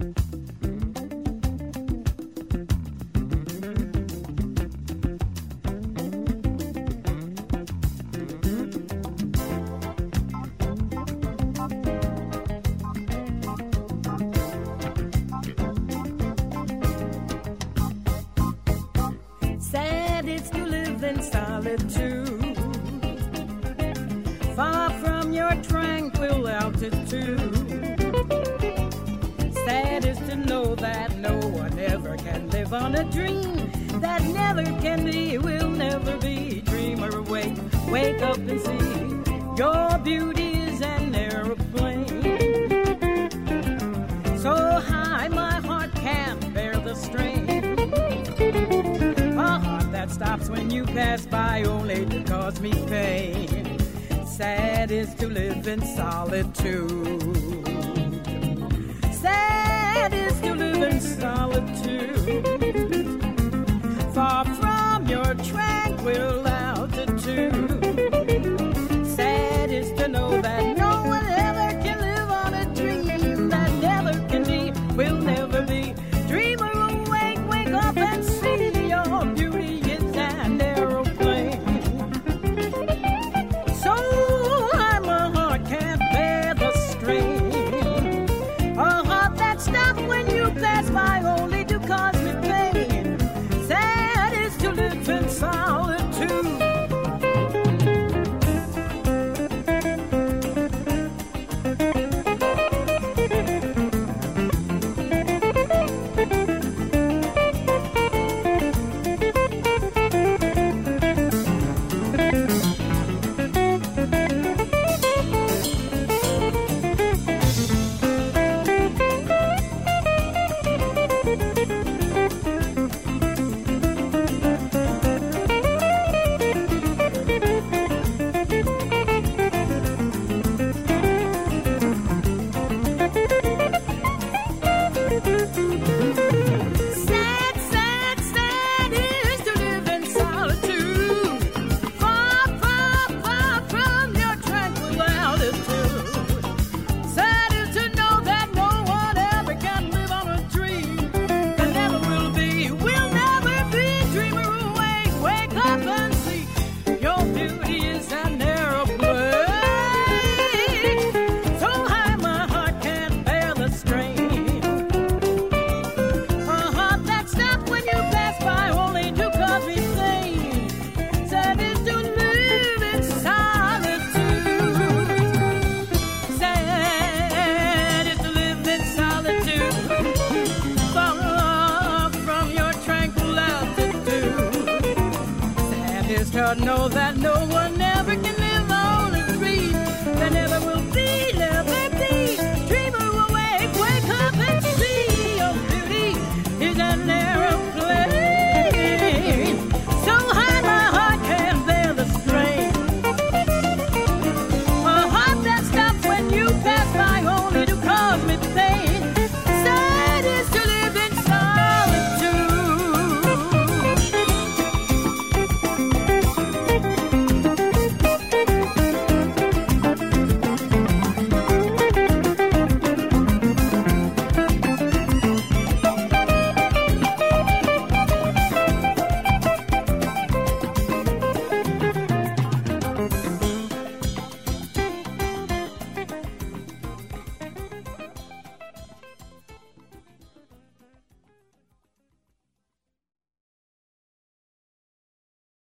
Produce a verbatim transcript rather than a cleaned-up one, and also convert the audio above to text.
Sad is to live in solitude, far from your tranquil altitude. Sad is to know that no one ever can live on a dream that never can be, will never be. Dreamer, awake, wake up and see your beauty is an aeroplane. So high my heart can't bear the strain. A heart that stops when you pass by only to cause me pain. Sad is to live in solitude. Sad is to live in solitude, far from your tranquil altitude. Sad is to know that no one ever can live on a dream that never can be, will never be. Dreamer, awake, wake up and see your beauty is an aeroplane. So high my heart can't bear the strain. A heart that stops when you pass by only to cause me pain. Sad is to live in solitude. Sad, sad, sad is to live in solitude, far, far, far from your tranquil altitude. Sad is to know that no one ever can live on a dream that never will be, will never be. Dreamer, awake, wake up and see your beauty is an aeroplane. So high my heart can't bear the strain. A heart that stops when you pass by only to cause me pain. Sad is to live in solitude. Sad is to live in solitude, far from your tranquil altitude. Sad is to know that no one